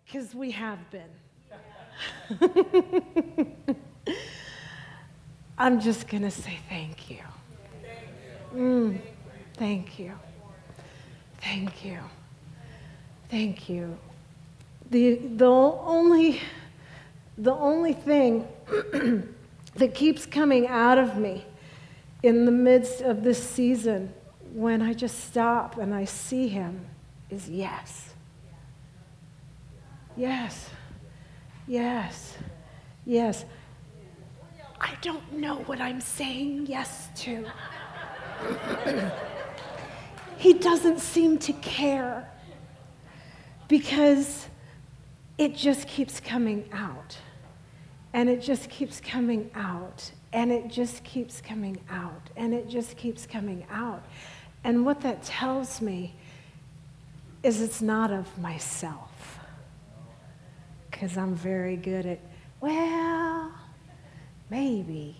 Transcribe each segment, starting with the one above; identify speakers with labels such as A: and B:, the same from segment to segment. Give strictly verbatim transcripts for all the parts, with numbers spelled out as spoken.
A: Because we have been. I'm just going to say thank you. Mm, thank you. Thank you. Thank you. The, the only, the only thing that keeps coming out of me in the midst of this season when I just stop and I see him is yes. Yes. Yes. Yes. I don't know what I'm saying yes to. He doesn't seem to care because it just keeps coming out. And it just keeps coming out. And it just keeps coming out. And it just keeps coming out. And what that tells me is it's not of myself. Because I'm very good at, well, maybe.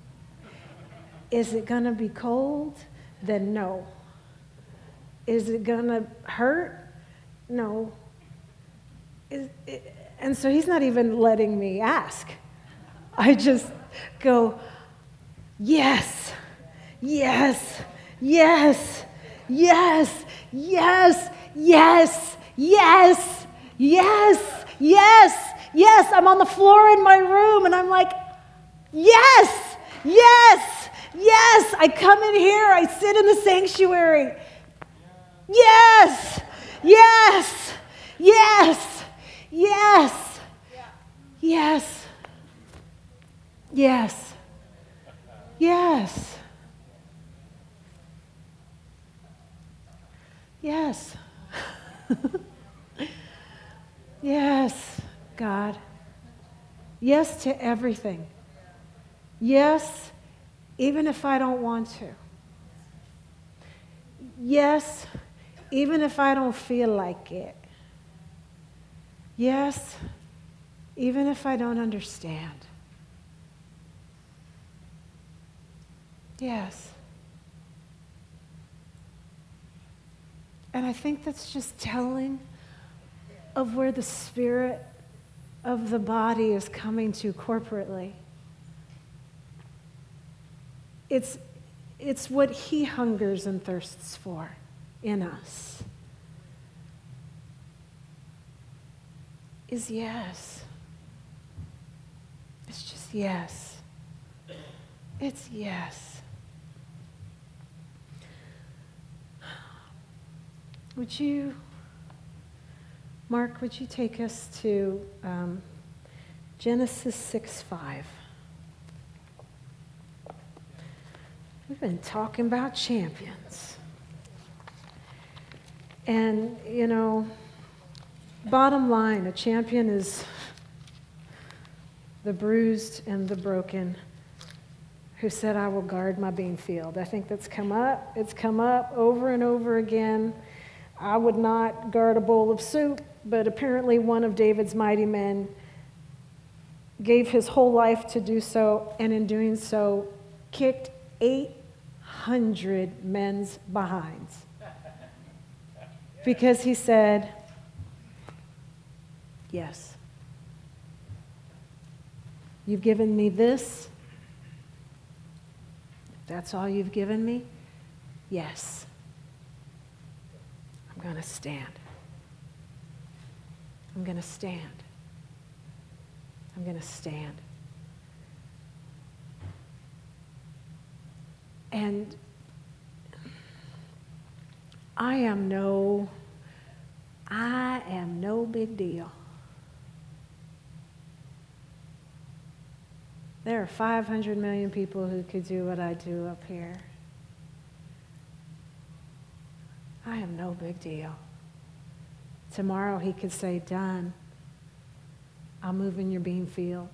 A: Is it going to be cold? Then no. Is it going to hurt? No. Is it, and so he's not even letting me ask. I just go, yes, yes, yes, yes, yes, yes, yes, yes, yes, yes. I'm on the floor in my room and I'm like, yes, yes, yes. I come in here, I sit in the sanctuary. Yes, yes, yes, yes, yes, yes, yes, yes, yes, God. Yes to everything. Yes, even if I don't want to. Yes, even if I don't feel like it. Yes, even if I don't understand. Yes. And I think that's just telling of where the spirit of the body is coming to corporately. It's, it's what he hungers and thirsts for in us. Is yes. It's just yes. It's yes. Would you, Mark, would you take us to um, Genesis six five? We've been talking about champions. And, you know, bottom line, a champion is the bruised and the broken who said, I will guard my bean field. I think that's come up. It's come up over and over again. I would not guard a bowl of soup, but apparently one of David's mighty men gave his whole life to do so, and in doing so, kicked eight hundred men's behinds. Because he said, yes. You've given me this. If that's all you've given me, yes. I'm going to stand. I'm going to stand. I'm going to stand. And I am no, I am no big deal. There are five hundred million people who could do what I do up here. I am no big deal. Tomorrow he could say, done. I'll move in your bean field.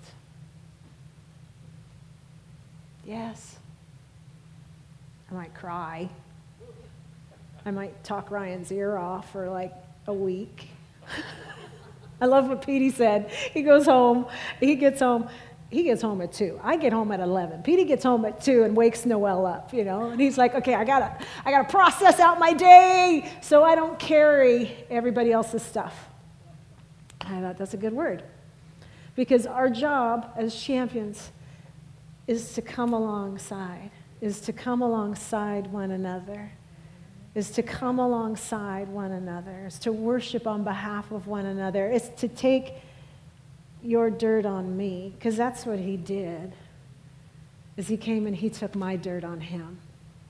A: Yes. I might cry. I might talk Ryan's ear off for like a week. I love what Petey said. He goes home, he gets home, he gets home at two. I get home at eleven. Petey gets home at two and wakes Noelle up, you know, and he's like, okay, I gotta, I gotta process out my day so I don't carry everybody else's stuff. I thought that's a good word. Because our job as champions is to come alongside, is to come alongside one another, is to come alongside one another, is to worship on behalf of one another, is to take your dirt on me, because that's what he did, is he came and he took my dirt on him.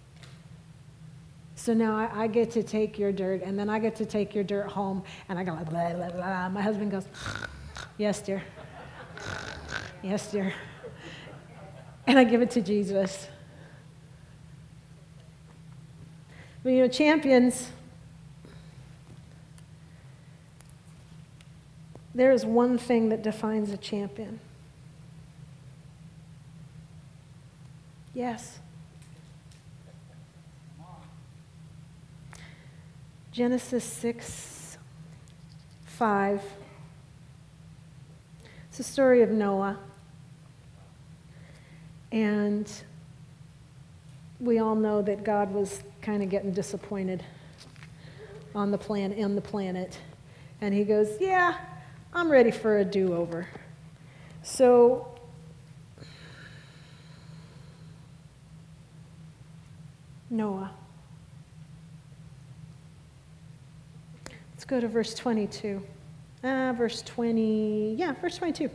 A: So now I, I get to take your dirt, and then I get to take your dirt home, and I go like, blah, blah, blah. My husband goes, yes, dear. Yes, dear. And I give it to Jesus. But you know, champions, there is one thing that defines a champion. Yes. Genesis six, five. It's the story of Noah. And we all know that God was kind of getting disappointed on the plan, in the planet. And he goes, yeah, I'm ready for a do-over. So Noah. Let's go to verse twenty-two. Ah, verse twenty, yeah, verse twenty-two.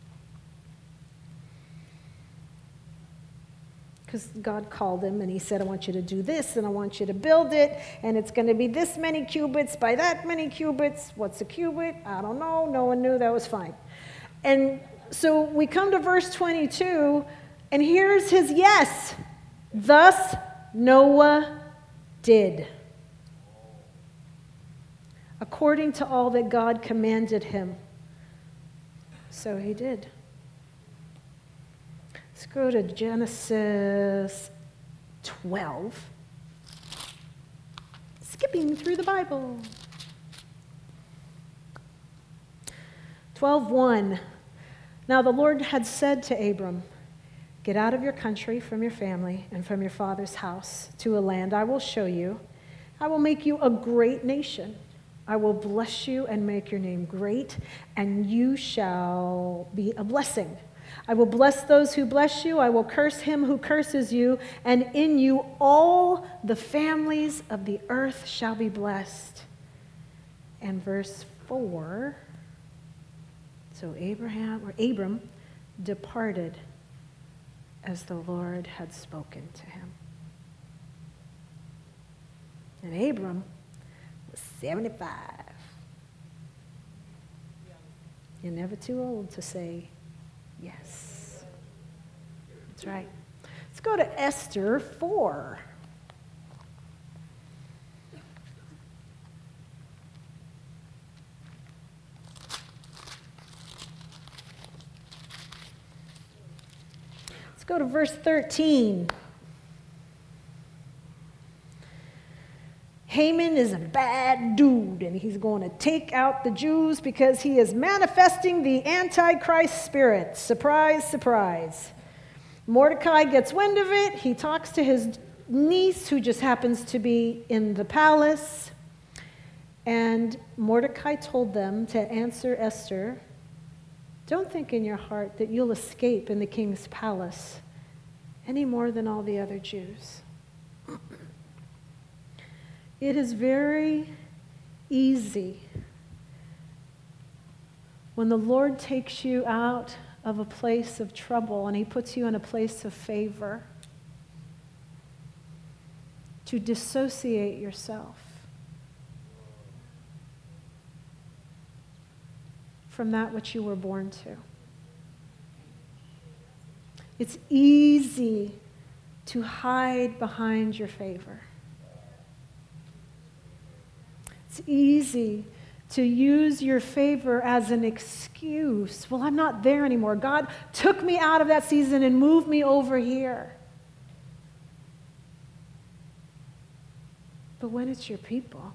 A: Because God called him and he said, I want you to do this and I want you to build it, and it's going to be this many cubits by that many cubits. What's a cubit? I don't know. No one knew. That was fine. And so we come to verse twenty-two, and here's his yes. Thus Noah did, according to all that God commanded him. So he did. Let's go to Genesis twelve. Skipping through the Bible. twelve one. Now the Lord had said to Abram, get out of your country, from your family, and from your father's house, to a land I will show you. I will make you a great nation. I will bless you and make your name great, and you shall be a blessing. I will bless those who bless you. I will curse him who curses you. And in you all the families of the earth shall be blessed. And verse four. So Abraham, or Abram, departed as the Lord had spoken to him. And Abram was seventy-five. You're never too old to say yes. That's right. Let's go to Esther four. Let's go to verse thirteen. Haman is a bad dude, and he's going to take out the Jews because he is manifesting the Antichrist spirit. Surprise, surprise. Mordecai gets wind of it. He talks to his niece, who just happens to be in the palace. And Mordecai told them to answer Esther, don't think in your heart that you'll escape in the king's palace any more than all the other Jews. It is very easy when the Lord takes you out of a place of trouble and he puts you in a place of favor to dissociate yourself from that which you were born to. It's easy to hide behind your favor. It's easy to use your favor as an excuse. Well, I'm not there anymore. God took me out of that season and moved me over here. But when it's your people,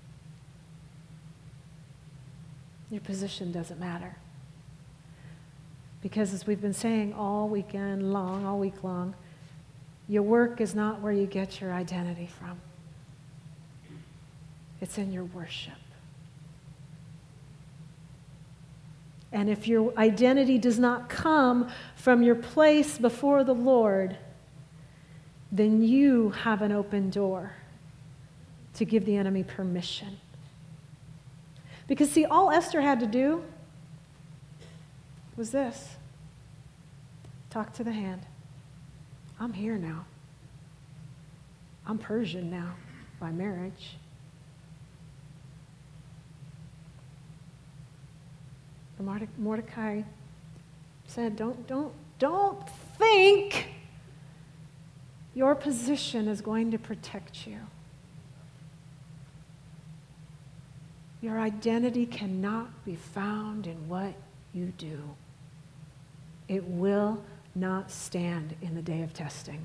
A: your position doesn't matter. Because as we've been saying all weekend long, all week long, your work is not where you get your identity from. It's in your worship. And if your identity does not come from your place before the Lord, then you have an open door to give the enemy permission. Because see, all Esther had to do was this. Talk to the hand. I'm here now. I'm Persian now by marriage. And Mordecai said, don't, don't, don't think your position is going to protect you. Your identity cannot be found in what you do. It will not stand in the day of testing.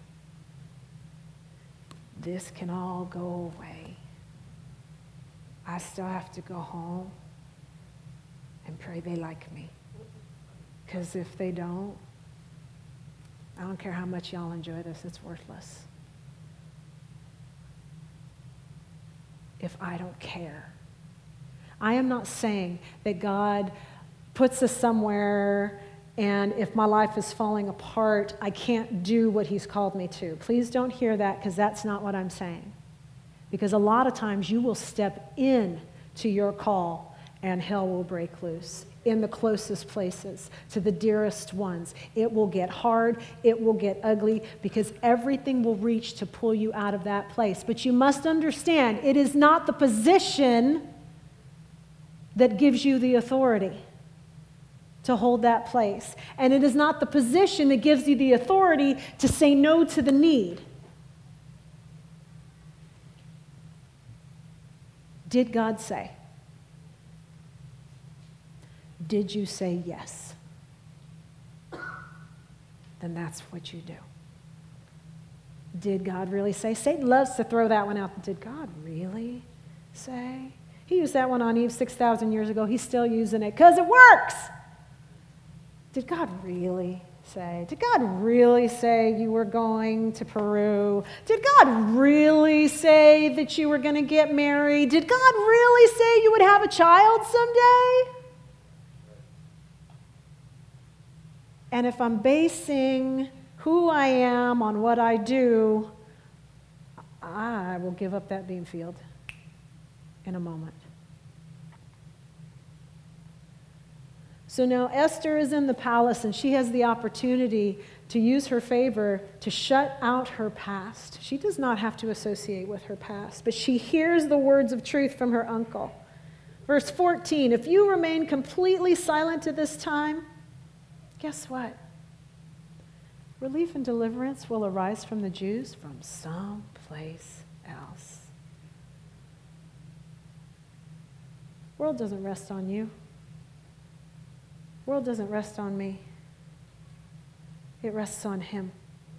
A: This can all go away. I still have to go home and pray they like me. Because if they don't, I don't care how much y'all enjoy this, it's worthless. If I don't care. I am not saying that God puts us somewhere and if my life is falling apart, I can't do what he's called me to. Please don't hear that, because that's not what I'm saying. Because a lot of times you will step in to your call and hell will break loose in the closest places, to the dearest ones. It will get hard, it will get ugly, because everything will reach to pull you out of that place. But you must understand, it is not the position that gives you the authority to hold that place. And it is not the position that gives you the authority to say no to the need. Did God say? Did you say yes? Then that's what you do. Did God really say? Satan loves to throw that one out. Did God really say? He used that one on Eve six thousand years ago. He's still using it because it works. Did God really say? Did God really say you were going to Peru? Did God really say that you were going to get married? Did God really say you would have a child someday? And if I'm basing who I am on what I do, I will give up that bean field in a moment. So now Esther is in the palace and she has the opportunity to use her favor to shut out her past. She does not have to associate with her past, but she hears the words of truth from her uncle. Verse fourteen, if you remain completely silent at this time, guess what? Relief and deliverance will arise from the Jews from someplace else. World doesn't rest on you. World doesn't rest on me. It rests on him.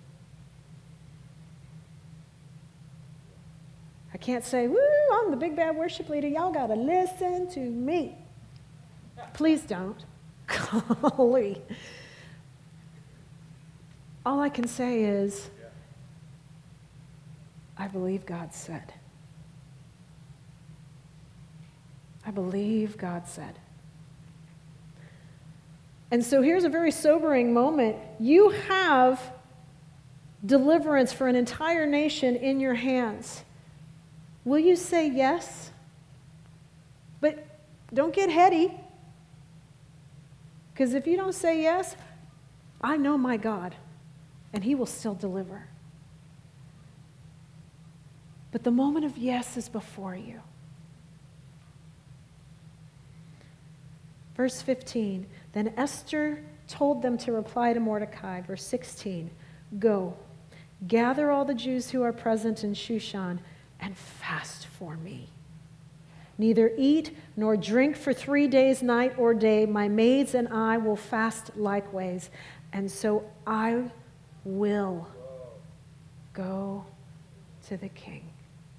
A: I can't say, woo, I'm the big bad worship leader. Y'all got to listen to me. Please don't. Golly. All I can say is, I believe God said. I believe God said. And so here's a very sobering moment. You have deliverance for an entire nation in your hands. Will you say yes? But don't get heady. Because if you don't say yes, I know my God, and he will still deliver. But the moment of yes is before you. Verse fifteen, then Esther told them to reply to Mordecai. Verse sixteen, go, gather all the Jews who are present in Shushan and fast for me. Neither eat nor drink for three days, night or day. My maids and I will fast likewise. And so I will go to the king,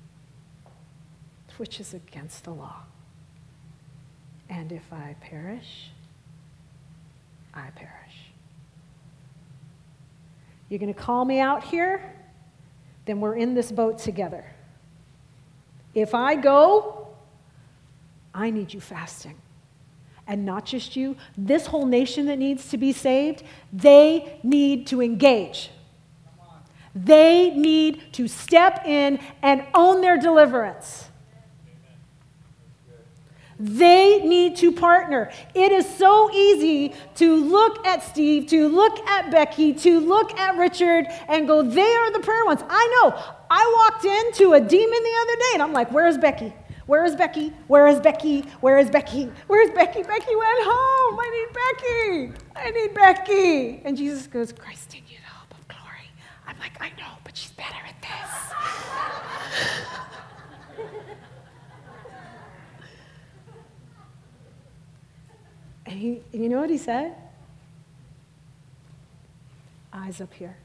A: which is against the law. And if I perish, I perish. You're going to call me out here? Then we're in this boat together. If I go, I need you fasting. and not just you, this whole nation that needs to be saved, they need to engage. They need to step in and own their deliverance. They need to partner. It is so easy to look at Steve, to look at Becky, to look at Richard and go, they are the prayer ones. I know. I walked into a demon the other day and I'm like, where is Becky? Where is Becky? Where is Becky? Where is Becky? Where is Becky? Becky went home. I need Becky. I need Becky. And Jesus goes, Christ in you, the hope of glory. I'm like, I know, but she's better at this. And he, you know what he said? Eyes up here.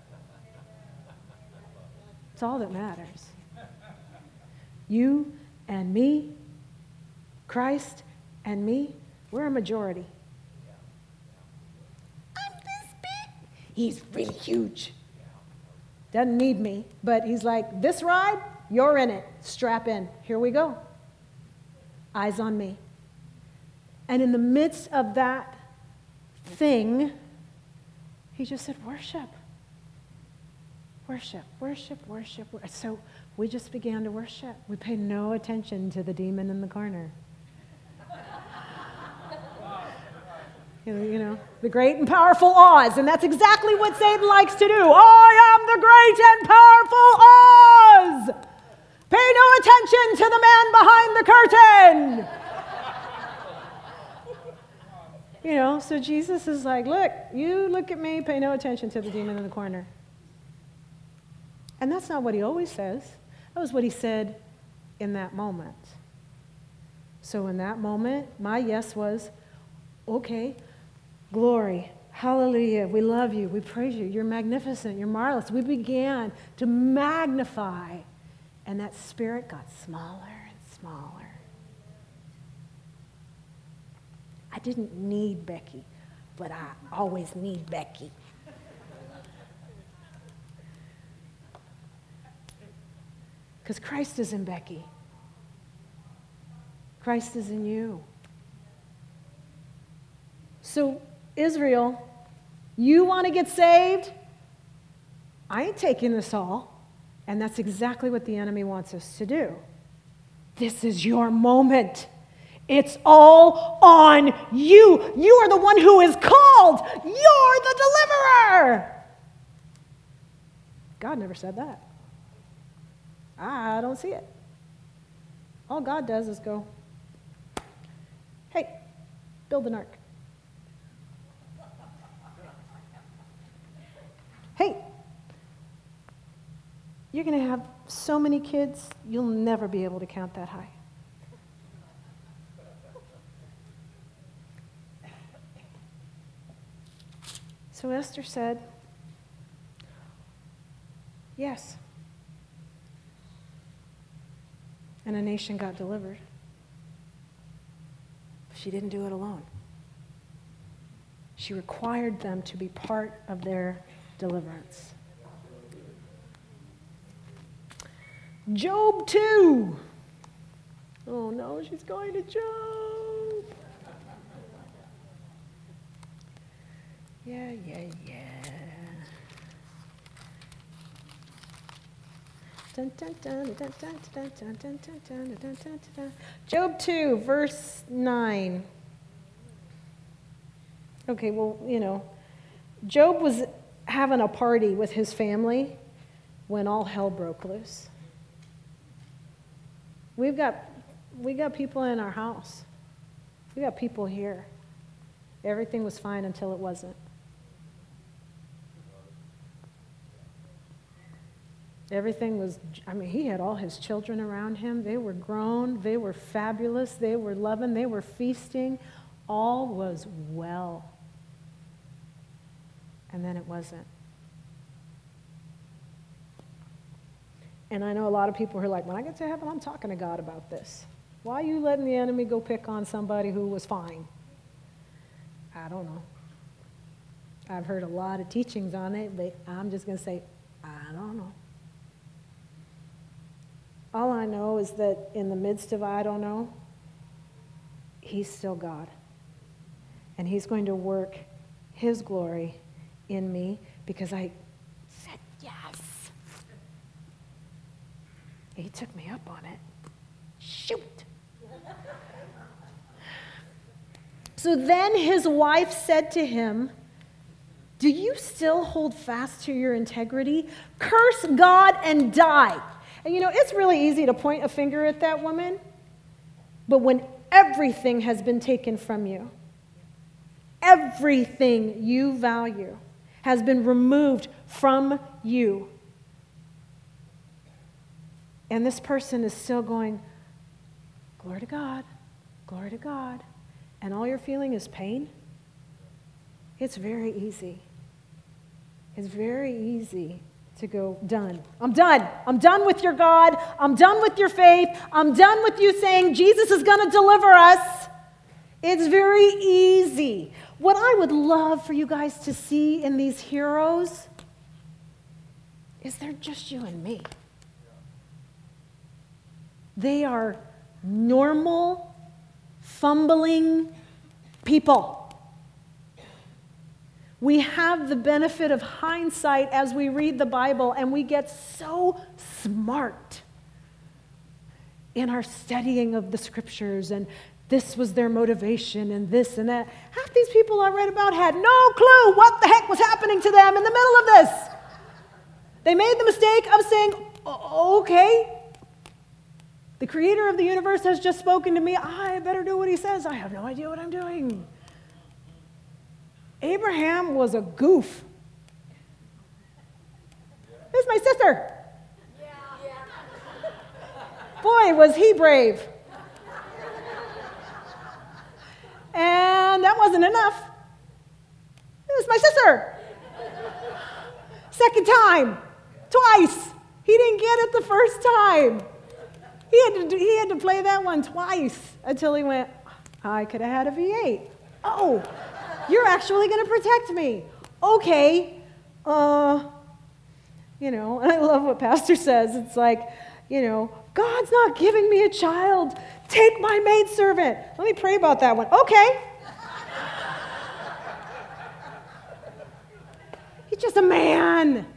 A: It's all that matters. You and me, Christ and me, we're a majority. I'm this big. He's really huge. Doesn't need me, but he's like, this ride, you're in it. Strap in. Here we go. Eyes on me. And in the midst of that thing, he just said, worship. Worship, worship, worship. worship. So we just began to worship. We paid no attention to the demon in the corner. you, know, you know, the great and powerful Oz. And that's exactly what Satan likes to do. I am the great and powerful Oz. Pay no attention to the man behind the curtain. You know, so Jesus is like, look, you look at me, pay no attention to the demon in the corner. And that's not what he always says. That was what he said in that moment. So in that moment, my yes was, okay, glory, hallelujah, we love you, we praise you, you're magnificent, you're marvelous. We began to magnify, and that spirit got smaller and smaller. I didn't need Becky, but I always need Becky. Because Christ is in Becky. Christ is in you. So, Israel, you want to get saved? I ain't taking this all. And that's exactly what the enemy wants us to do. This is your moment. It's all on you. You are the one who is called. You're the deliverer. God never said that. I don't see it. All God does is go, hey, build an ark. Hey, you're going to have so many kids, you'll never be able to count that high. So Esther said, yes. And a nation got delivered. But she didn't do it alone. She required them to be part of their deliverance. Job two. Oh no, she's going to Job. Yeah, yeah, yeah. Dun, dun, dun, dun, dun, dun, dun, dun, dun, dun, dun, dun, dun. Job two, verse nine. Okay, well, you know, Job was having a party with his family when all hell broke loose. We've got, we got people in our house. We got people here. Everything was fine until it wasn't. Everything was, I mean, he had all his children around him. They were grown. They were fabulous. They were loving. They were feasting. All was well. And then it wasn't. And I know a lot of people who are like, when I get to heaven, I'm talking to God about this. Why are you letting the enemy go pick on somebody who was fine? I don't know. I've heard a lot of teachings on it, but I'm just going to say, I don't know. All I know is that in the midst of I don't know, he's still God. And he's going to work his glory in me because I said yes. He took me up on it. Shoot. So then his wife said to him, do you still hold fast to your integrity? Curse God and die. And you know, it's really easy to point a finger at that woman, but when everything has been taken from you, everything you value has been removed from you, and this person is still going, glory to God, glory to God, and all you're feeling is pain, it's very easy. It's very easy to go, done. I'm done. I'm done with your God. I'm done with your faith. I'm done with you saying Jesus is going to deliver us. It's very easy. What I would love for you guys to see in these heroes is they're just you and me. They are normal, fumbling people. We have the benefit of hindsight as we read the Bible, and we get so smart in our studying of the scriptures, and this was their motivation, and this and that. Half these people I read about had no clue what the heck was happening to them in the middle of this. They made the mistake of saying, okay, the creator of the universe has just spoken to me. I better do what he says. I have no idea what I'm doing. Abraham was a goof. This is my sister. Boy, was he brave. And that wasn't enough. It was my sister. Second time. Twice. He didn't get it the first time. He had to, do, he had to play that one twice until he went, I could have had a V eight. Oh, you're actually going to protect me. Okay. Uh, you know, and I love what Pastor says. It's like, you know, God's not giving me a child. Take my maidservant. Let me pray about that one. Okay. He's just a man.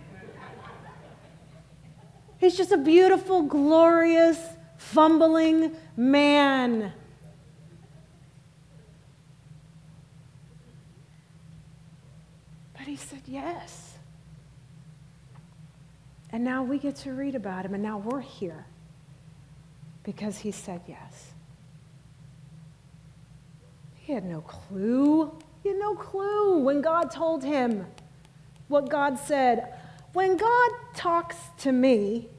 A: He's just a beautiful, glorious, fumbling man. But he said yes. And now we get to read about him, and now we're here because he said yes. He had no clue. He had no clue when God told him what God said. When God talks to me,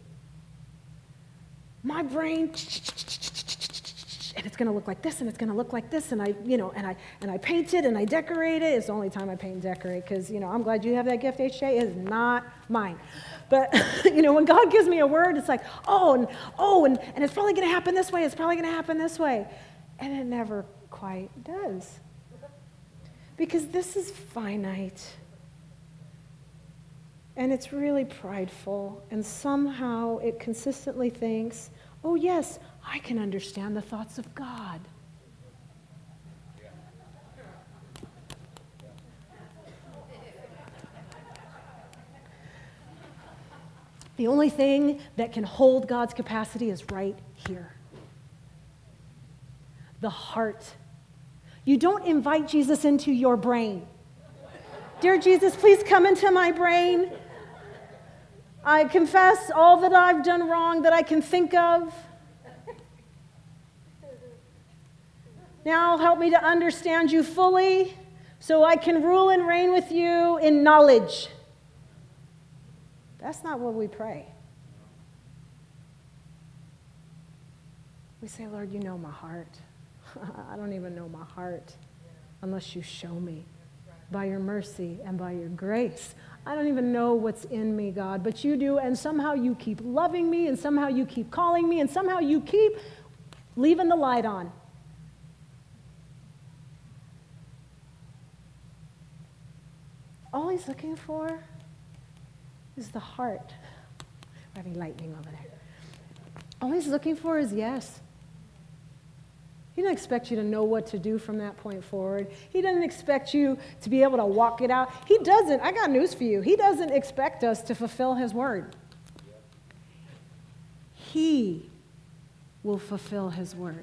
A: my brain, and it's going to look like this, and it's going to look like this, and I, you know, and I, and I paint it, and I decorate it. It's the only time I paint and decorate because, you know, I'm glad you have that gift, H J. It is not mine. But, you know, when God gives me a word, it's like, oh, and oh, and, and it's probably going to happen this way. It's probably going to happen this way. And it never quite does. Because this is finite. And it's really prideful, and somehow it consistently thinks, oh yes, I can understand the thoughts of God. The only thing that can hold God's capacity is right here. The heart. You don't invite Jesus into your brain. Dear Jesus, please come into my brain. I confess all that I've done wrong that I can think of. Now help me to understand you fully so I can rule and reign with you in knowledge. That's not what we pray. We say, Lord, you know my heart. I don't even know my heart unless you show me by your mercy and by your grace. I don't even know what's in me, God, but you do, and somehow you keep loving me, and somehow you keep calling me, and somehow you keep leaving the light on. All he's looking for is the heart. We're having lightning over there. All he's looking for is yes. He doesn't expect you to know what to do from that point forward. He doesn't expect you to be able to walk it out. He doesn't, I got news for you, he doesn't expect us to fulfill his word. He will fulfill his word.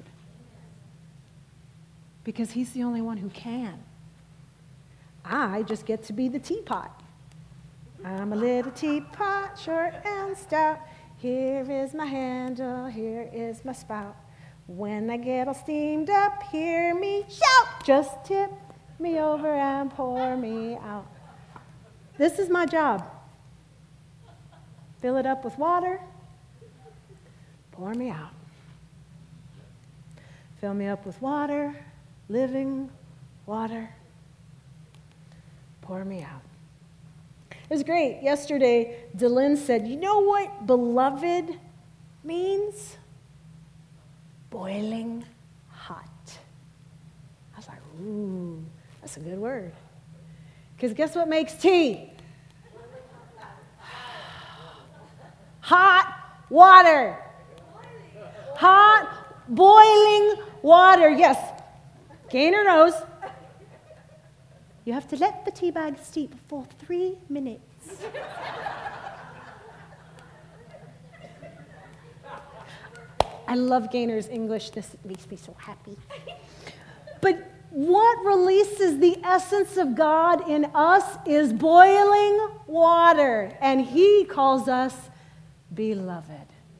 A: Because he's the only one who can. I just get to be the teapot. I'm a little teapot, short and stout. Here is my handle, here is my spout. When I get all steamed up, hear me shout. Just tip me over and pour me out. This is my job. Fill it up with water, pour me out. Fill me up with water, living water, pour me out. It was great. Yesterday, Delyn said, you know what beloved means? Boiling hot. I was like, ooh, that's a good word. Because guess what makes tea? Hot water. Hot, boiling water. Yes. Gaynor knows. You have to let the tea bag steep for three minutes. I love Gaynor's English. This makes me so happy. But what releases the essence of God in us is boiling water. And he calls us beloved.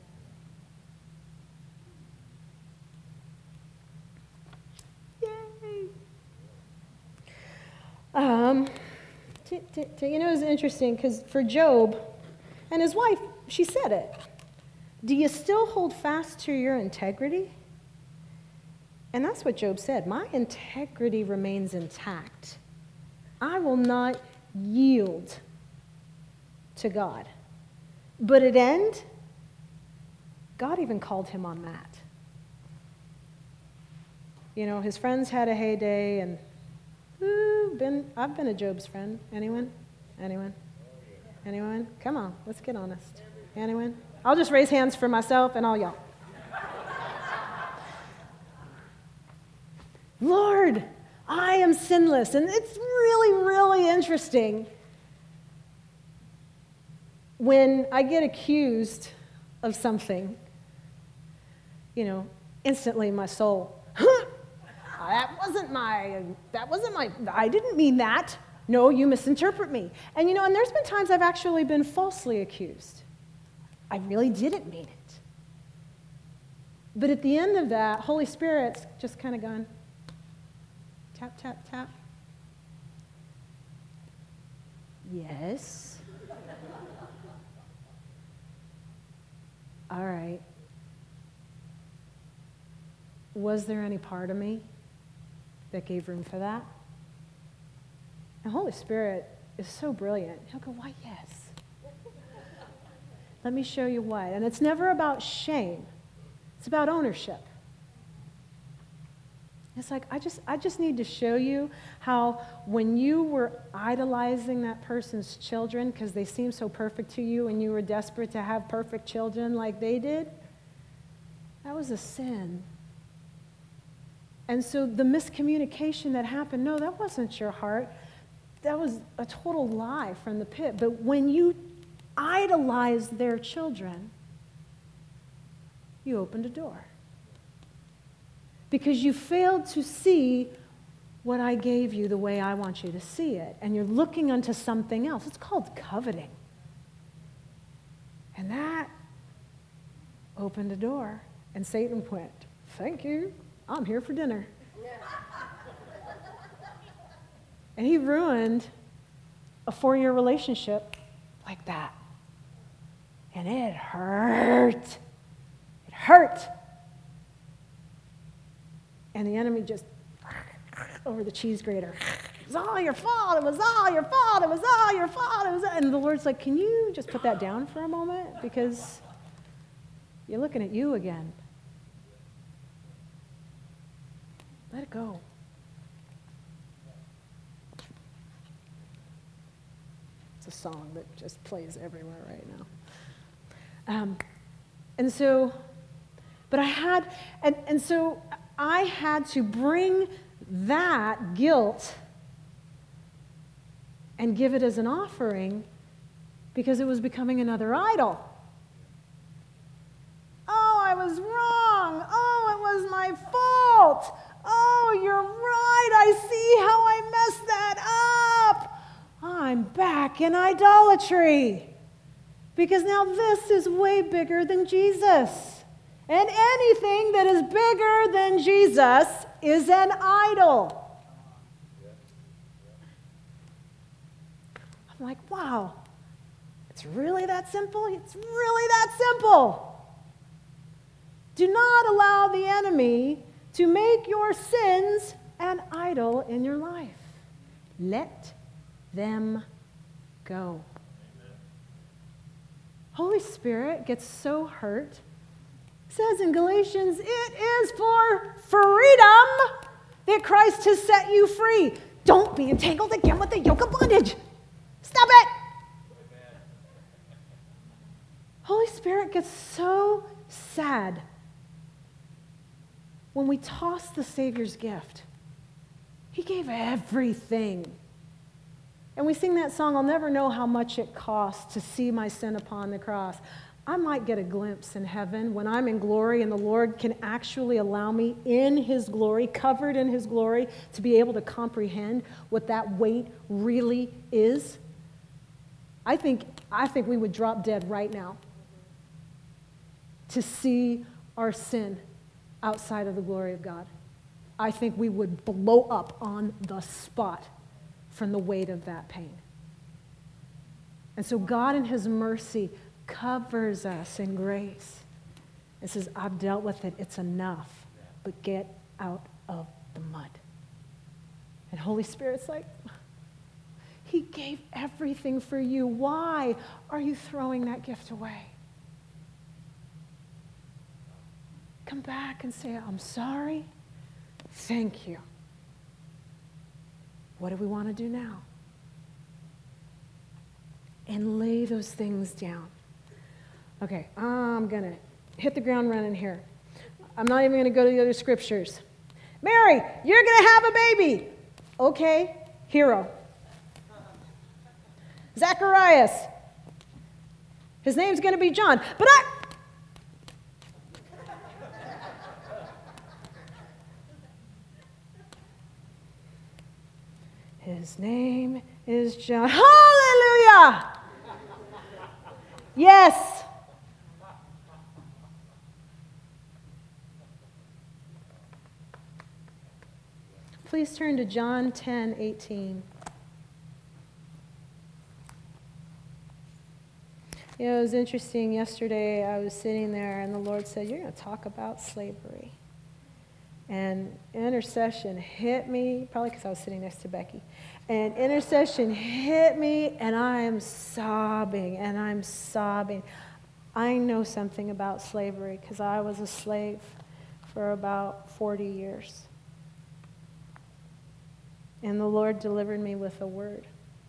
A: Um, t- t- t- you know, it's interesting because for Job and his wife, she said it. Do you still hold fast to your integrity? And that's what Job said. My integrity remains intact. I will not yield to God. But at end, God even called him on that. You know, his friends had a heyday and Ooh, been, I've been a Job's friend. Anyone? Anyone? Anyone? Come on, let's get honest. Anyone? I'll just raise hands for myself and all y'all. Lord, I am sinless. And it's really, really interesting when I get accused of something, you know, instantly my soul, that wasn't my, that wasn't my, I didn't mean that. No, you misinterpret me. And you know, and there's been times I've actually been falsely accused. I really didn't mean it. But at the end of that, Holy Spirit's just kind of gone, tap, tap, tap. Yes. All right. Was there any part of me that gave room for that? And Holy Spirit is so brilliant. He'll go, why, yes. Let me show you why. And it's never about shame. It's about ownership. It's like, I just, I just need to show you how when you were idolizing that person's children because they seemed so perfect to you and you were desperate to have perfect children like they did, that was a sin. And so the miscommunication that happened, no, that wasn't your heart. That was a total lie from the pit. But when you idolized their children, you opened a door. Because you failed to see what I gave you the way I want you to see it. And you're looking unto something else. It's called coveting. And that opened a door. And Satan went, thank you. I'm here for dinner. And he ruined a four-year relationship like that. And it hurt. It hurt. And the enemy just over the cheese grater. It was all your fault. It was all your fault. It was all your fault. It was all... And the Lord's like, can you just put that down for a moment? Because you're looking at you again. Let it go. It's a song that just plays everywhere right now. Um, and so, but I had, and, and so I had to bring that guilt and give it as an offering because it was becoming another idol. Oh, I was wrong. Oh, it was my fault. Oh, you're right. I see how I messed that up. I'm back in idolatry. Because now this is way bigger than Jesus. And anything that is bigger than Jesus is an idol. I'm like, wow, it's really that simple? It's really that simple. Do not allow the enemy to make your sins an idol in your life. Let them go. Amen. Holy Spirit gets so hurt. It says in Galatians, it is for freedom that Christ has set you free. Don't be entangled again with the yoke of bondage. Stop it. Amen. Holy Spirit gets so sad when we toss the Savior's gift. He gave everything. And we sing that song, I'll never know how much it costs to see my sin upon the cross. I might get a glimpse in heaven when I'm in glory and the Lord can actually allow me in His glory, covered in His glory, to be able to comprehend what that weight really is. I think, I think we would drop dead right now to see our sin outside of the glory of God. I think we would blow up on the spot from the weight of that pain. And so God in His mercy covers us in grace and says, I've dealt with it, it's enough, but get out of the mud. And Holy Spirit's like, He gave everything for you. Why are you throwing that gift away? Come back and say, I'm sorry. Thank you. What do we want to do now? And lay those things down. Okay, I'm going to hit the ground running here. I'm not even going to go to the other scriptures. Mary, you're going to have a baby. Okay, hero. Zacharias, his name's going to be John. But I... His name is John. Hallelujah! Yes. Please turn to John ten eighteen. You know, it was interesting. Yesterday I was sitting there and the Lord said, you're going to talk about slavery. And intercession hit me, probably because I was sitting next to Becky. And intercession hit me, and I am sobbing, and I'm sobbing. I know something about slavery because I was a slave for about forty years. And the Lord delivered me with a word.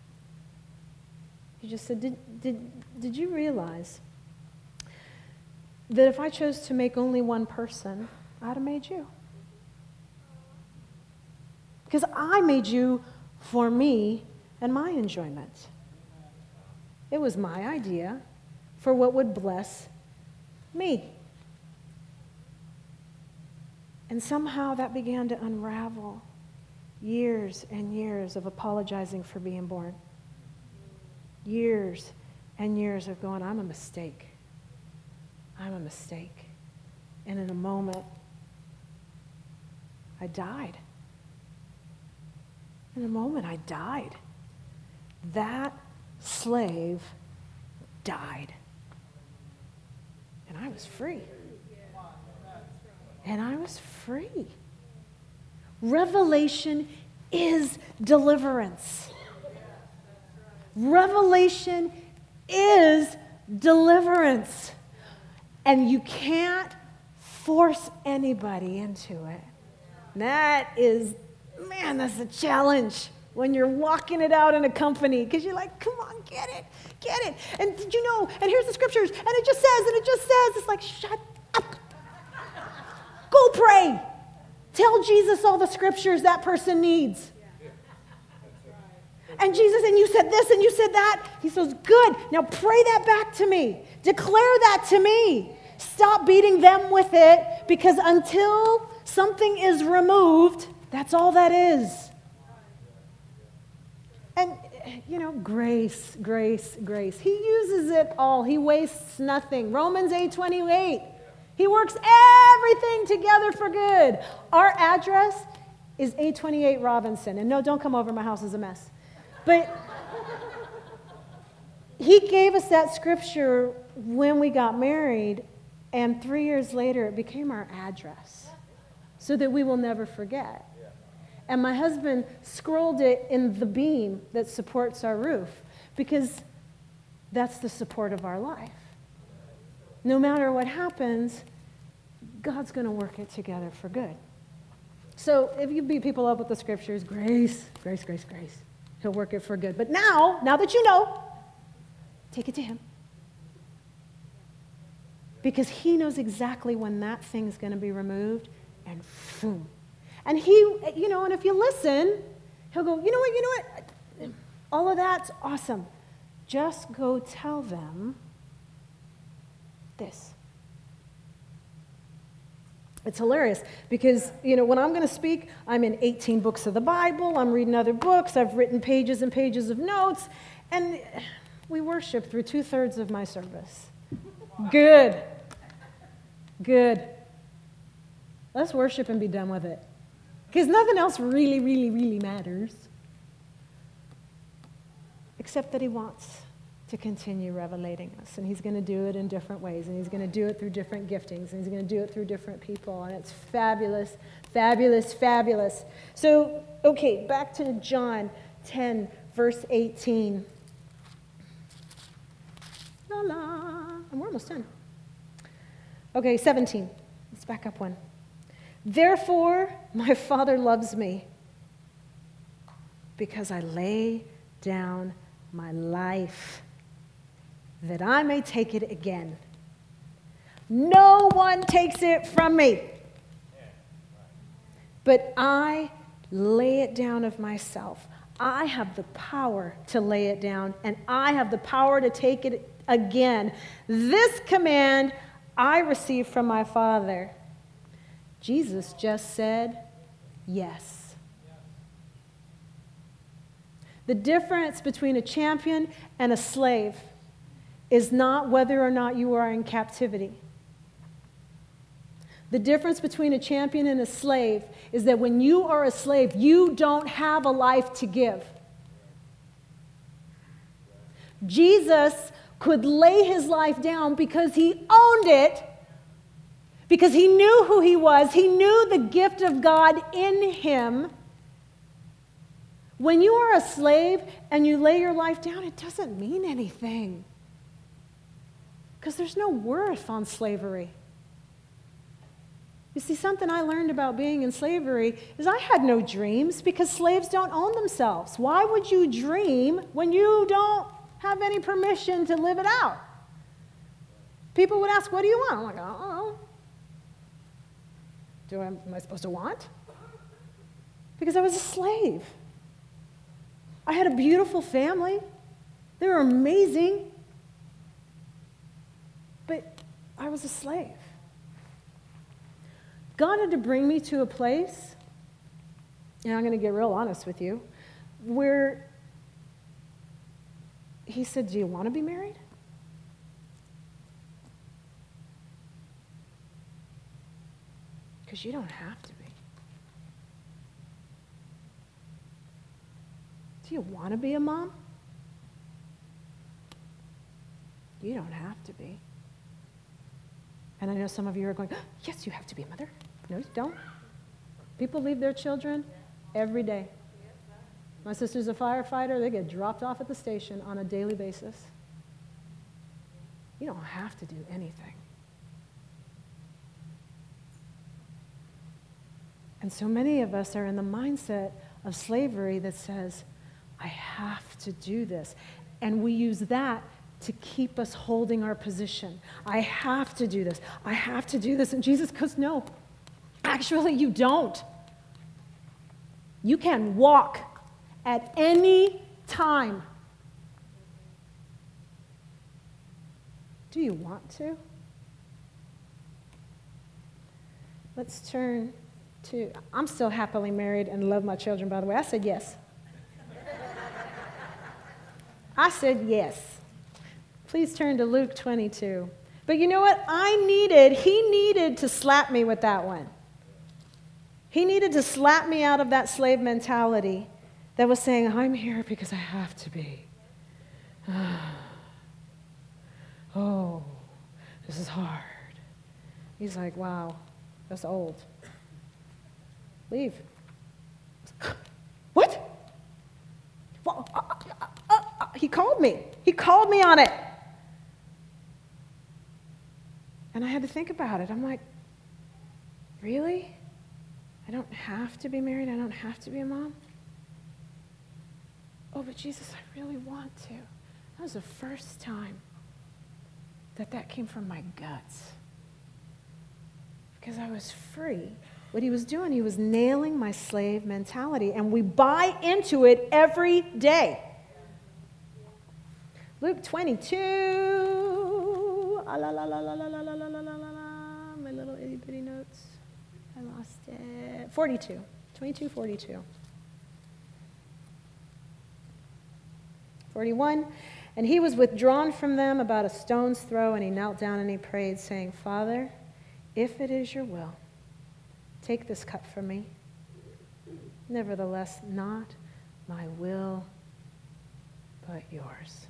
A: He just said, did, did, did you realize that if I chose to make only one person, I'd have made you? Because I made you for me and my enjoyment. It was my idea for what would bless me. And somehow that began to unravel. Years and years of apologizing for being born. Years and years of going, I'm a mistake. I'm a mistake. And in a moment, I died. In a moment, I died. That slave died. And I was free. And I was free. Revelation is deliverance. Revelation is deliverance. And you can't force anybody into it. That is, man, that's a challenge when you're walking it out in a company because you're like, come on, get it, get it. And did you know, and here's the scriptures, and it just says, and it just says, it's like, shut up. Go pray. Tell Jesus all the scriptures that person needs. And Jesus, and you said this and you said that. He says, good. Now pray that back to me. Declare that to me. Stop beating them with it, because until something is removed, that's all that is. And, you know, grace, grace, grace. He uses it all. He wastes nothing. Romans eight twenty-eight. He works everything together for good. Our address is eight twenty-eight Robinson. And no, don't come over. My house is a mess. But he gave us that scripture when we got married, and three years later it became our address so that we will never forget. And my husband scrolled it in the beam that supports our roof, because that's the support of our life. No matter what happens, God's going to work it together for good. So if you beat people up with the scriptures, grace, grace, grace, grace, He'll work it for good. But now, now that you know, take it to Him. Because He knows exactly when that thing's going to be removed, and boom. And He, you know, and if you listen, He'll go, you know what, you know what? All of that's awesome. Just go tell them this. It's hilarious because, you know, when I'm going to speak, I'm in eighteen books of the Bible. I'm reading other books. I've written pages and pages of notes. And we worship through two-thirds of my service. Good. Good. Let's worship and be done with it. Because nothing else really, really, really matters. Except that He wants to continue revelating us. And He's going to do it in different ways. And He's going to do it through different giftings. And He's going to do it through different people. And it's fabulous, fabulous, fabulous. So, okay, back to John ten, verse eighteen. La la. And we're almost done. Okay, seventeen. Let's back up one. Therefore, my Father loves me, because I lay down my life, that I may take it again. No one takes it from me, but I lay it down of myself. I have the power to lay it down, and I have the power to take it again. This command I received from my Father. Jesus just said yes. The difference between a champion and a slave is not whether or not you are in captivity. The difference between a champion and a slave is that when you are a slave, you don't have a life to give. Jesus could lay His life down because He owned it, because He knew who He was. He knew the gift of God in Him. When you are a slave and you lay your life down, it doesn't mean anything, because there's no worth on slavery. You see, something I learned about being in slavery is I had no dreams, because slaves don't own themselves. Why would you dream when you don't have any permission to live it out? People would ask, what do you want? I'm like, I don't know. Do I, am I supposed to want? Because I was a slave. I had a beautiful family. They were amazing. But I was a slave. God had to bring me to a place, and I'm going to get real honest with you, where He said, do you want to be married? Because you don't have to be. Do you want to be a mom? You don't have to be. And I know some of you are going, oh, yes, you have to be a mother. No, you don't. People leave their children every day. My sister's a firefighter. They get dropped off at the station on a daily basis. You don't have to do anything. And so many of us are in the mindset of slavery that says, I have to do this. And we use that to keep us holding our position. I have to do this. I have to do this. And Jesus goes, no,
B: Actually, you don't. You can walk at any time. Do you want to? Let's turn to, I'm still happily married and love my children, by the way. I said yes. I said yes. Please turn to Luke twenty-two. But you know what? I needed, he needed to slap me with that one. He needed to slap me out of that slave mentality that was saying, I'm here because I have to be. Oh, this is hard. He's like, wow, that's old. Leave. What? Well, uh, uh, uh, uh, he called me. He called me on it. And I had to think about it. I'm like, really? I don't have to be married. I don't have to be a mom. Oh, but Jesus, I really want to. That was the first time that that came from my guts. Because I was free. What he was doing, he was nailing my slave mentality. And we buy into it every day. Luke twenty-two. Ah, la, la, la, la, la, la, la, la, la, la, la. My little itty bitty notes. I lost it. forty-two. twenty-two, forty-two. forty-one. And he was withdrawn from them about a stone's throw, and he knelt down and he prayed, saying, Father, if it is your will, take this cup from me. Nevertheless, not my will, but yours.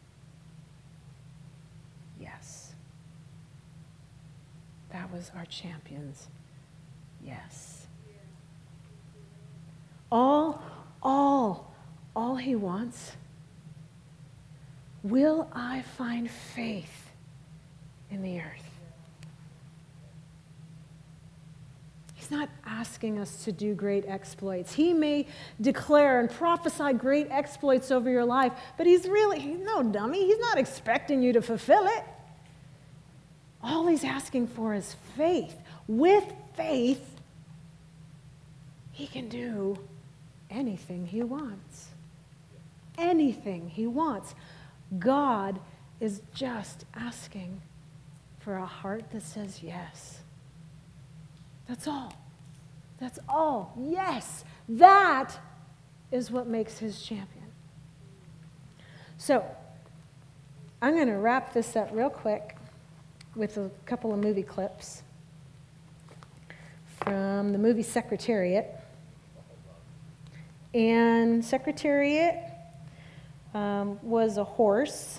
B: Yes. That was our champion's yes. All, all, all he wants. Will I find faith in the earth? He's not asking us to do great exploits. He may declare and prophesy great exploits over your life, but he's really, he's no dummy. He's not expecting you to fulfill it. All he's asking for is faith. With faith, he can do anything he wants. Anything he wants. God is just asking for a heart that says yes. That's all. That's all. Yes. That is what makes his champion. So, I'm going to wrap this up real quick with a couple of movie clips from the movie Secretariat. And Secretariat um, was a horse.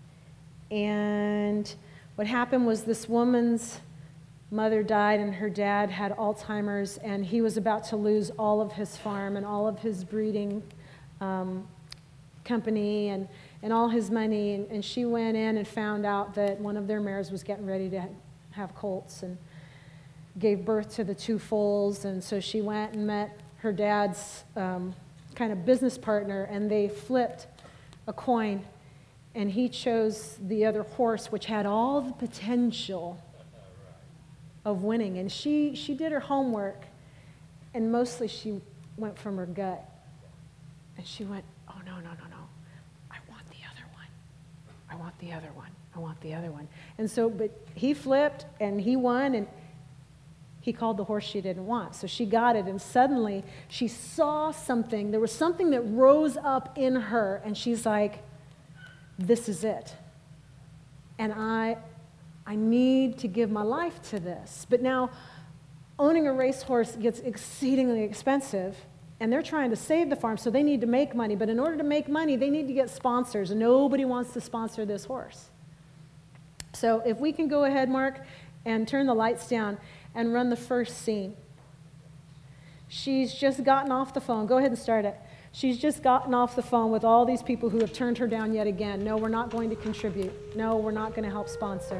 B: And what happened was this woman's mother died and her dad had Alzheimer's, and he was about to lose all of his farm and all of his breeding um, company and, and all his money. And, and she went in and found out that one of their mares was getting ready to have colts and gave birth to the two foals. And so she went and met her dad's um, kind of business partner, and they flipped a coin, and he chose the other horse, which had all the potential of winning. And she, she did her homework, and mostly she went from her gut. And she went, oh, no, no, no, no. I want the other one. I want the other one. I want the other one. And so, but he flipped, and he won, and he called the horse she didn't want. So she got it, and suddenly she saw something. There was something that rose up in her, and she's like, this is it. And I... I need to give my life to this. But now, owning a racehorse gets exceedingly expensive, and they're trying to save the farm, so they need to make money. But in order to make money, they need to get sponsors, and nobody wants to sponsor this horse. So if we can go ahead, Mark, and turn the lights down and run the first scene. She's just gotten off the phone. Go ahead and start it. She's just gotten off the phone with all these people who have turned her down yet again. No, we're not going to contribute. No, we're not going to help sponsor.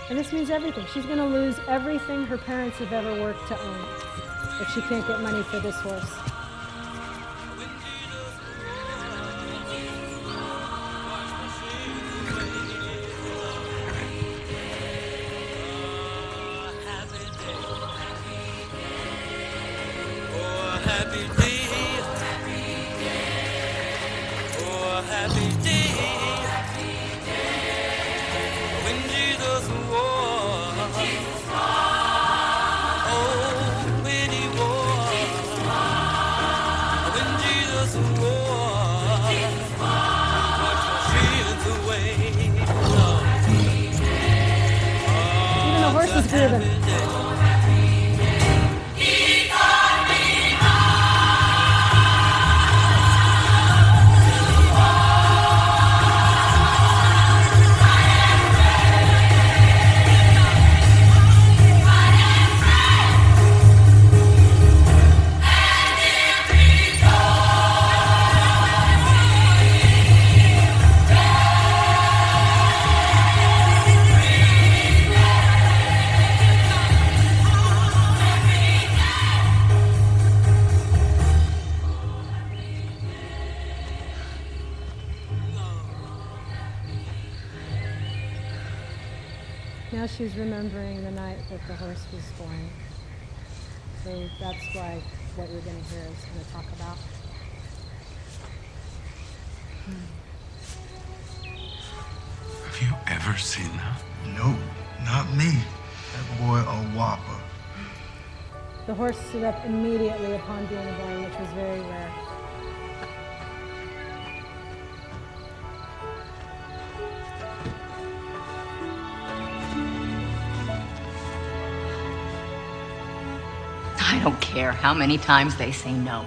B: And this means everything. She's going to lose everything her parents have ever worked to own if she can't get money for this horse. Even the horse is grooving. Now she's remembering the night that the horse was born. So that's why what you're going to hear is going to talk about.
C: Have you ever seen that?
D: No, not me. That boy a whopper.
B: The horse stood up immediately upon being born, which was very rare.
E: I don't care how many times they say no.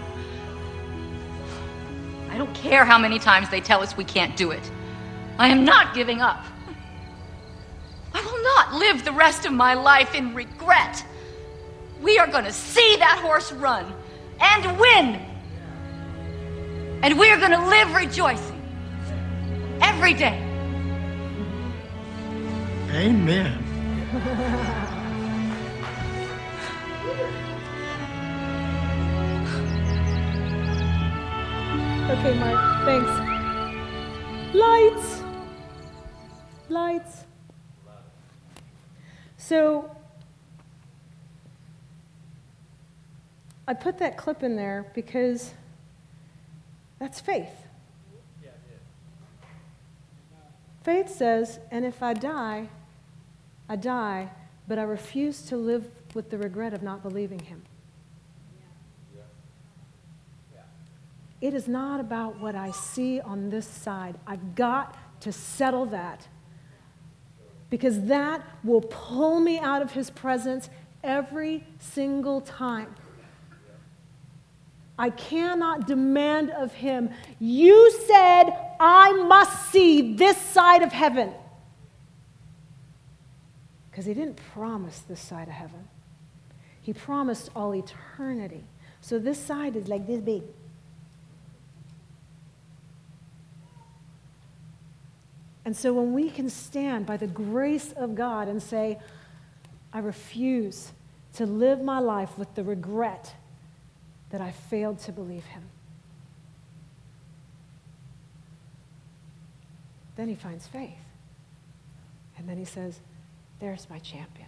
E: I don't care how many times they tell us we can't do it. I am not giving up. I will not live the rest of my life in regret. We are going to see that horse run and win. And we are going to live rejoicing every day.
D: Amen.
B: Okay, Mark, thanks. Lights. Lights. So, I put that clip in there because that's faith. Faith says, and if I die, I die, but I refuse to live with the regret of not believing him. It is not about what I see on this side. I've got to settle that, because that will pull me out of his presence every single time. I cannot demand of him, you said I must see this side of heaven. Because he didn't promise this side of heaven. He promised all eternity. So this side is like this big. And so when we can stand by the grace of God and say, I refuse to live my life with the regret that I failed to believe him, then he finds faith. And then he says, there's my champion.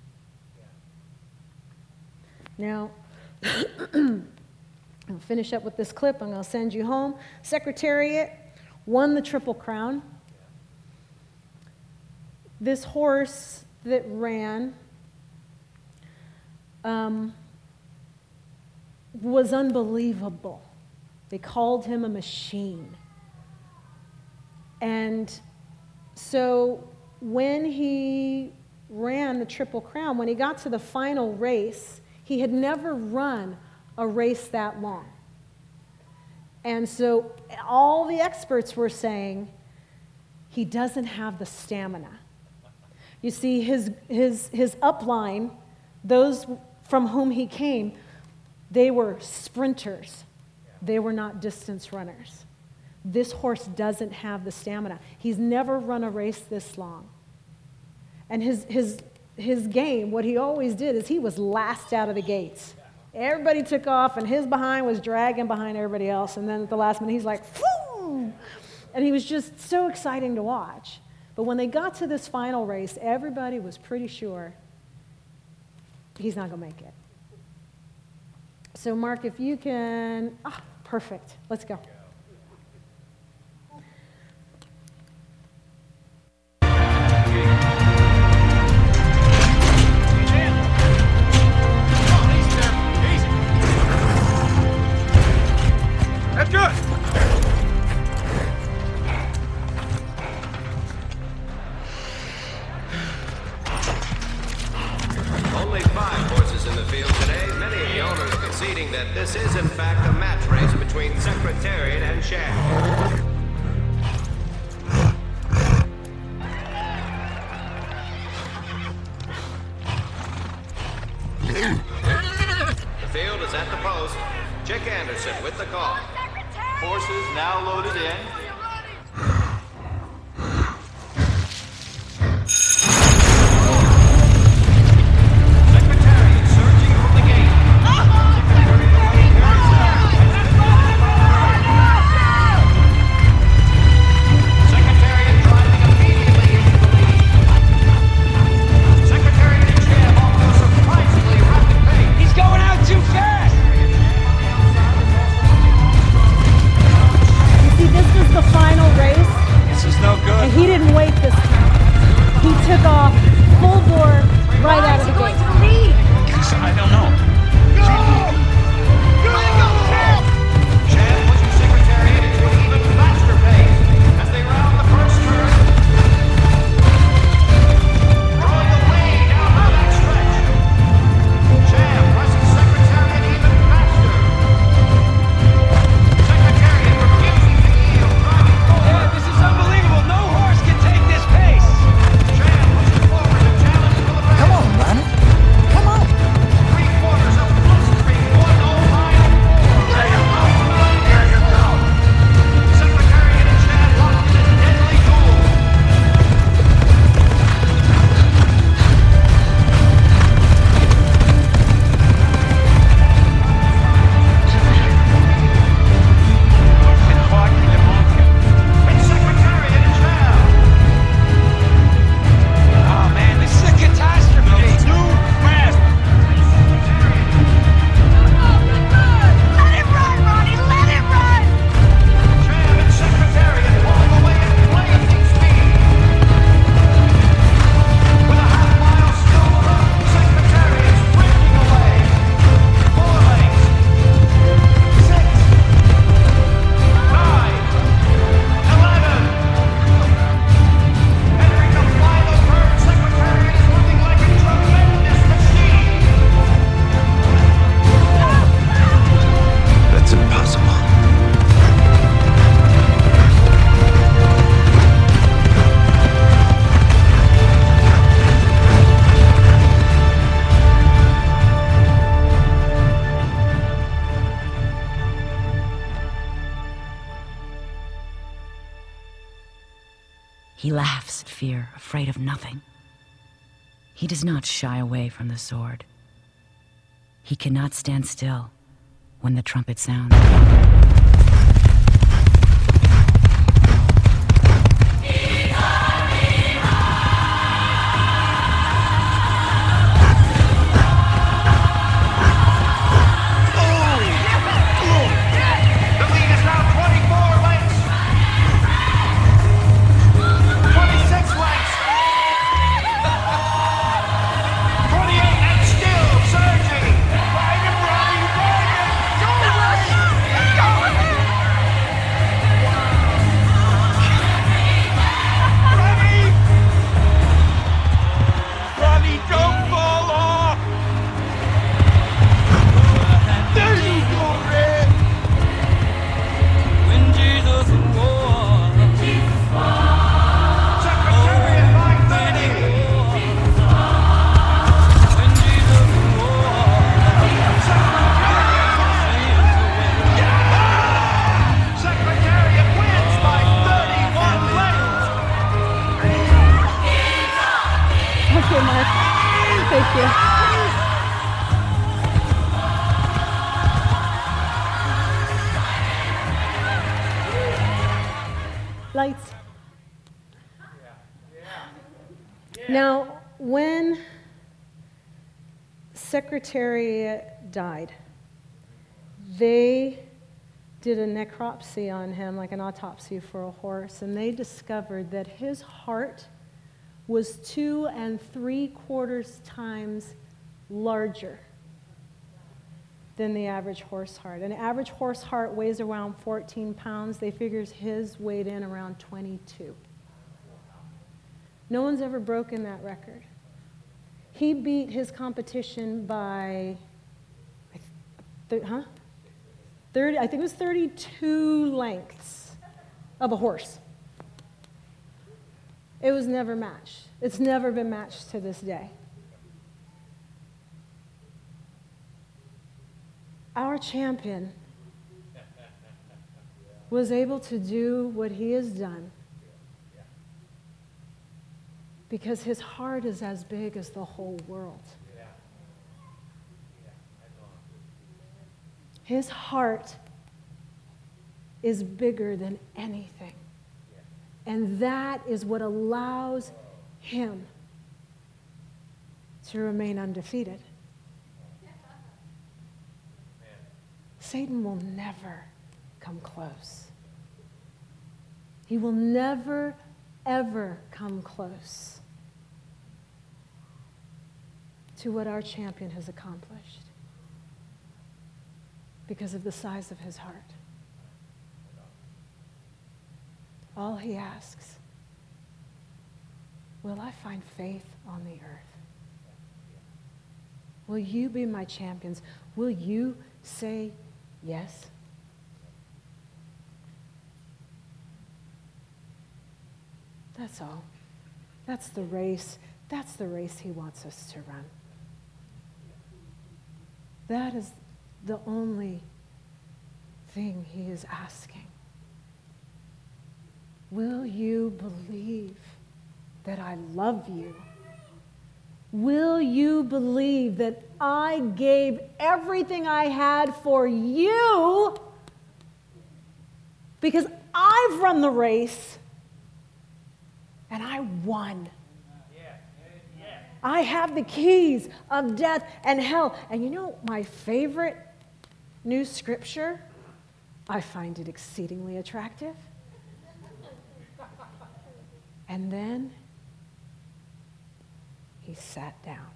B: Now, I'll finish up with this clip. I'm going to send you home. Secretariat won the Triple Crown. This horse that ran um, was unbelievable. They called him a machine. And so when he ran the Triple Crown, when he got to the final race, he had never run a race that long. And so all the experts were saying, he doesn't have the stamina. You see, his, his, his upline, those from whom he came, they were sprinters. They were not distance runners. This horse doesn't have the stamina. He's never run a race this long. And his, his, his game, what he always did is he was last out of the gates. Everybody took off, and his behind was dragging behind everybody else. And then at the last minute, he's like, "Phew!" And he was just so exciting to watch. But when they got to this final race, everybody was pretty sure he's not going to make it. So, Mark, if you can, ah, perfect. Let's go.
F: That's good.
G: Only five horses in the field today, many of the owners conceding that this is in fact a match race between Secretariat and Shad. The field is at the post. Chick Anderson with the call.
F: Horses now loaded in. Secretariat surging from the gate. Secretariat driving immediately into the lead. Secretariat and Jam off to a surprisingly rapid pace. He's going out too fast.
B: See, this was the final race,
F: This is no good.
B: and he didn't wait this time. He took off full bore right out of the gate.
F: I don't know. Chad pushing Secretariat into an even faster pace as they round the first turn. Drawing away down the back stretch. Chad pressing Secretariat even faster. Secretariat refusing to yield, driving forward. This is unbelievable. No horse can take this pace. Chad pushing forward to challenge for the race.
D: Come on, man. Come on.
F: Three quarters of blustering one oh nine four. There you go. There you go. Secretariat and Chad locked in a deadly duel. It's Secretariat and Chad. Oh man, this is a catastrophe. Too fast.
E: Let it run, Ronnie! Let it run!
F: Chad and Secretariat pulling away at blazing speed. With a half mile still to run, Secretariat sprinting away. Four lengths. Six. Nine. Eleven. Entering the final turn, Secretariat is looking like a tremendous machine.
C: That's impossible.
H: He laughs at fear, afraid of nothing. He does not shy away from the sword. He cannot stand still when the trumpet sounds.
F: The lead is now twenty-four lengths. twenty-six lengths. twenty-eight and still surging. Ride him, Ronnie, ride him. Go, Ronnie. Go,
B: Lights. Now, when Secretariat died, they did a necropsy on him, like an autopsy for a horse, and they discovered that his heart was two and three quarters times larger than the average horse heart. An average horse heart weighs around fourteen pounds. They figures his weighed in around twenty-two. No one's ever broken that record. He beat his competition by, th- huh? thirty, I think it was thirty-two lengths of a horse. It was never matched. It's never been matched to this day. Our champion was able to do what he has done because his heart is as big as the whole world. His heart is bigger than anything. And that is what allows him to remain undefeated. Satan will never come close. He will never, ever come close to what our champion has accomplished because of the size of his heart. All he asks, will I find faith on the earth? Will you be my champions? Will you say yes? That's all. That's the race. That's the race he wants us to run. That is the only thing he is asking. Will you believe that I love you? Will you believe that I gave everything I had for you because I've run the race and I won? I have the keys of death and hell. And you know my favorite new scripture? I find it exceedingly attractive. And then he sat down.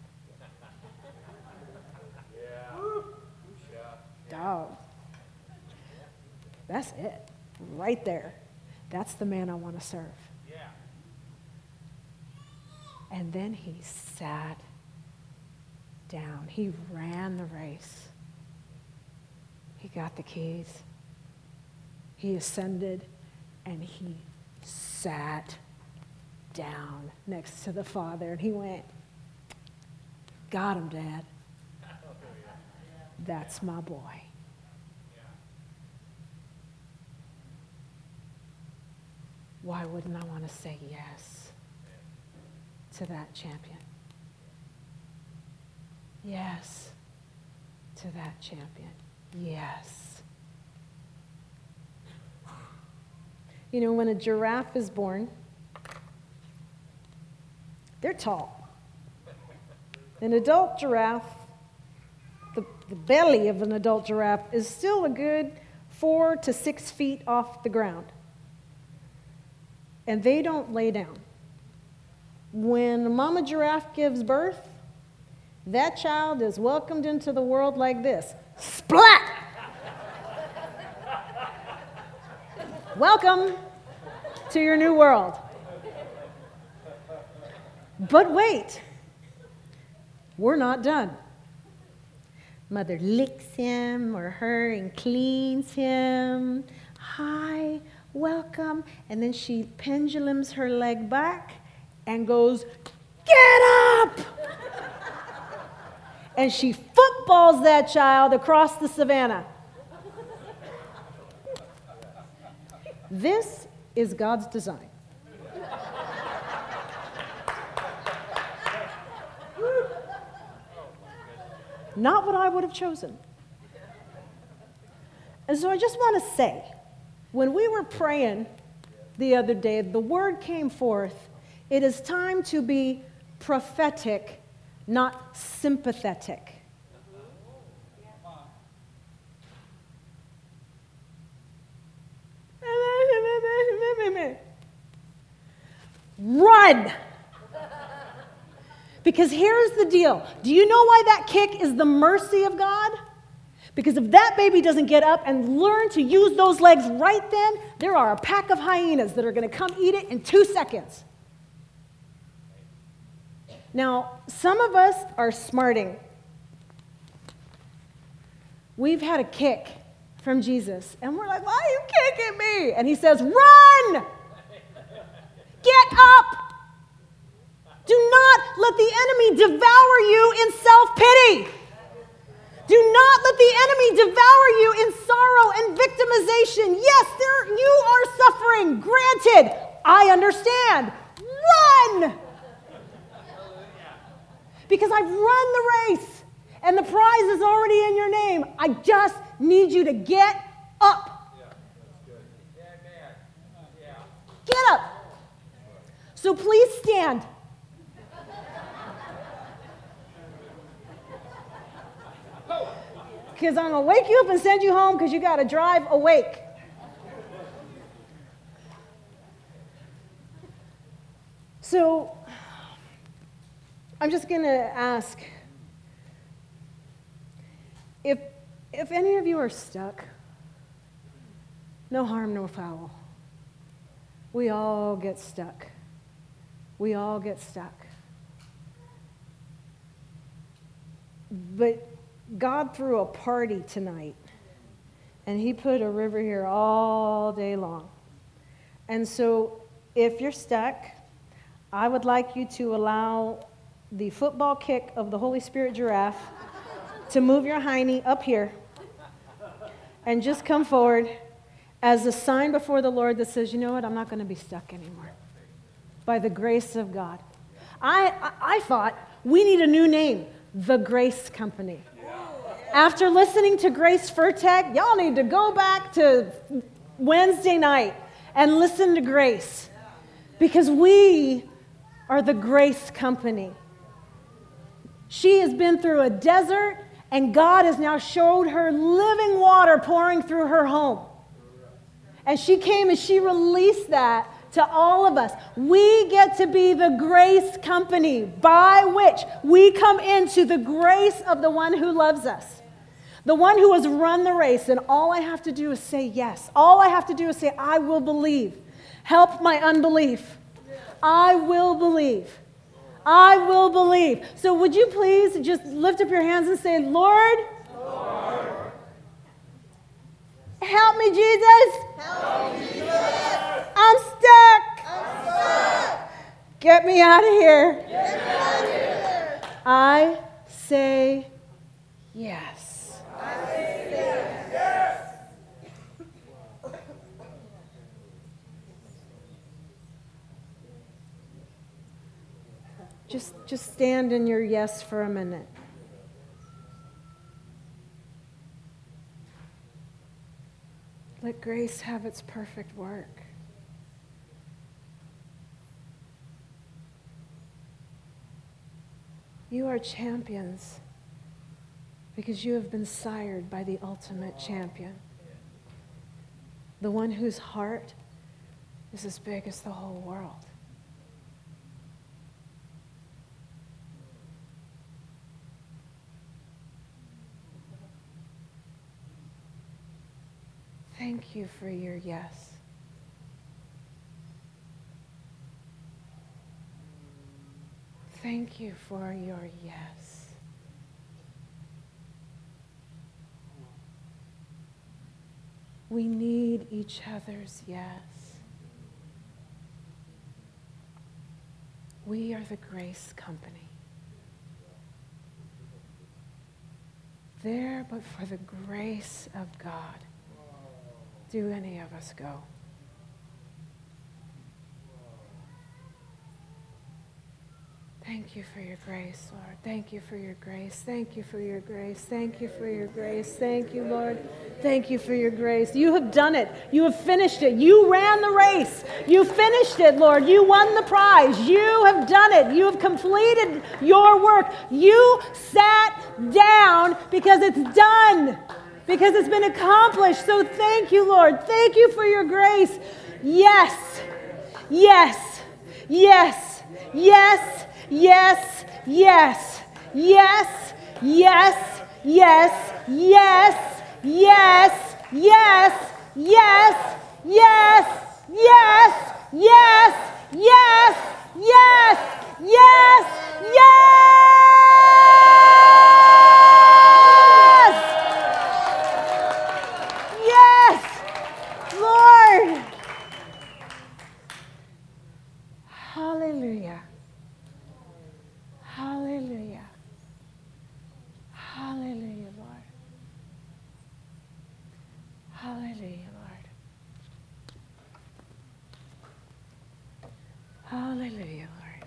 B: Dog. That's it. Right there. That's the man I want to serve. And then he sat down. He ran the race. He got the keys. He ascended and he sat down next to the Father, and he went, got him, Dad. That's my boy. Why wouldn't I want to say yes to that champion? Yes to that champion. Yes. You know, when a giraffe is born, they're tall. An adult giraffe, the, the belly of an adult giraffe is still a good four to six feet off the ground. And they don't lay down. When a mama giraffe gives birth, that child is welcomed into the world like this. Splat! Welcome to your new world. But wait, we're not done. Mother licks him or her and cleans him. Hi, welcome. And then she pendulums her leg back and goes, get up! And she footballs that child across the savannah. This is God's design. Not what I would have chosen. And so I just want to say, when we were praying the other day. The word came forth. It is time to be prophetic, not sympathetic. Run! Because here's the deal. Do you know why that kick is the mercy of God? Because if that baby doesn't get up and learn to use those legs right then, there are a pack of hyenas that are going to come eat it in two seconds. Now, some of us are smarting. We've had a kick from Jesus, and we're like, why are you kicking me? And he says, run! Get up! Do not let the enemy devour you in self-pity. Do not let the enemy devour you in sorrow and victimization. Yes, there, you are suffering. Granted, I understand. Run! Because I've run the race, and the prize is already in your name. I just need you to get up. Get up. So please stand. Because I'm going to wake you up and send you home because you got to drive awake. So I'm just going to ask, if, if any of you are stuck, no harm, no foul. We all get stuck. We all get stuck. But God threw a party tonight, and he put a river here all day long. And so if you're stuck, I would like you to allow the football kick of the Holy Spirit giraffe to move your hiney up here and just come forward as a sign before the Lord that says, you know what, I'm not going to be stuck anymore. By the grace of God. I, I, I thought we need a new name, the Grace Company. After listening to Grace Furtek, y'all need to go back to Wednesday night and listen to Grace. Because we are the Grace Company. She has been through a desert, and God has now showed her living water pouring through her home. And she came and she released that to all of us. We get to be the Grace Company by which we come into the grace of the one who loves us. The one who has run the race, and all I have to do is say yes. All I have to do is say, I will believe. Help my unbelief. I will believe. I will believe. So would you please just lift up your hands and say, Lord, Lord. Help me, Jesus.
I: Help me, Jesus.
B: I'm stuck.
I: I'm stuck.
B: Get me out of here.
I: Get me out of here.
B: I say yes.
I: I say yes.
B: Just, just stand in your yes for a minute. Let grace have its perfect work. You are champions because you have been sired by the ultimate champion. The one whose heart is as big as the whole world. Thank you for your yes. Thank you for your yes. We need each other's yes. We are the Grace Company. There, but for the grace of God, do any of us go?
A: Thank you for your grace, Lord. Thank you for your grace. Thank you for your grace. Thank you for your grace. Thank you, Lord. Thank you for your grace. You have done it. You have finished it. You ran the race. You finished it, Lord. You won the prize. You have done it. You have completed your work. You sat down because it's done, because it's been accomplished. So thank you, Lord. Thank you for your grace. Yes. Yes. Yes. Yes. Yes, yes, yes, yes, yes, yes, yes, yes, yes, yes, yes, yes, yes, yes, yes, yes, yes, Lord. Hallelujah. Hallelujah. Hallelujah, Lord. Hallelujah, Lord. Hallelujah, Lord.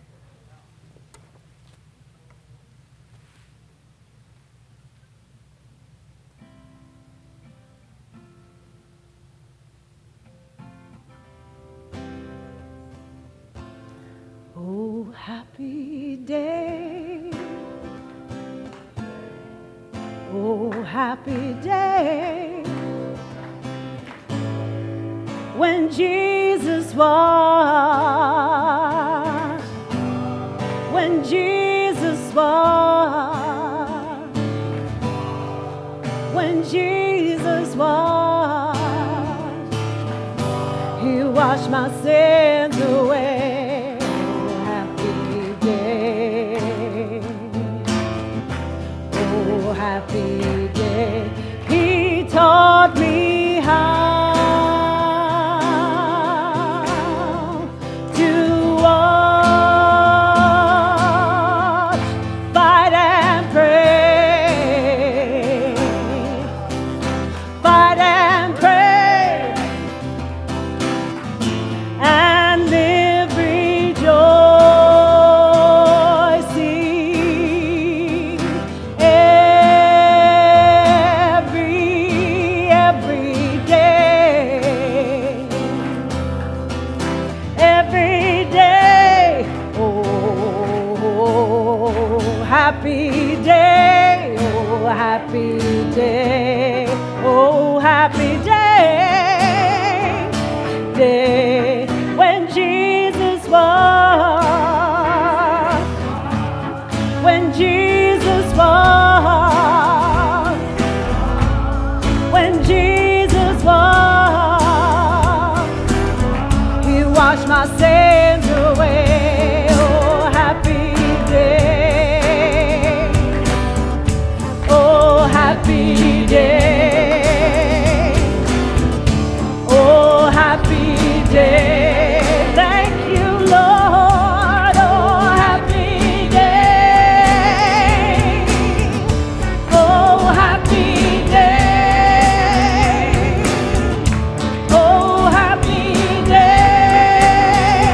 A: Oh, happy day. Oh, happy day when Jesus was, when Jesus was, when Jesus was, He washed my sins away. Oh, happy day. Oh, happy day. He taught me how to watch, fight and pray, fight and pray, and live rejoicing every, every day, every day. Oh, happy day, oh, happy day, oh, happy day, day when Jesus was, when Jesus was, when Jesus was, He washed my sins away. Oh, happy day, oh, happy day, oh, happy day. Thank you, Lord. Oh, happy day, oh, happy day, oh, happy day,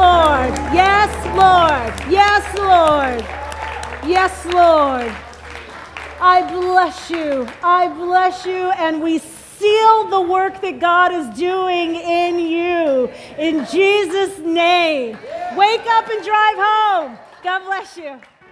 B: Lord. Yes, Lord. Yes, Lord. Yes, Lord. I bless you. I bless you. And we seal the work that God is doing in you. In Jesus' name. Wake up and drive home. God bless you.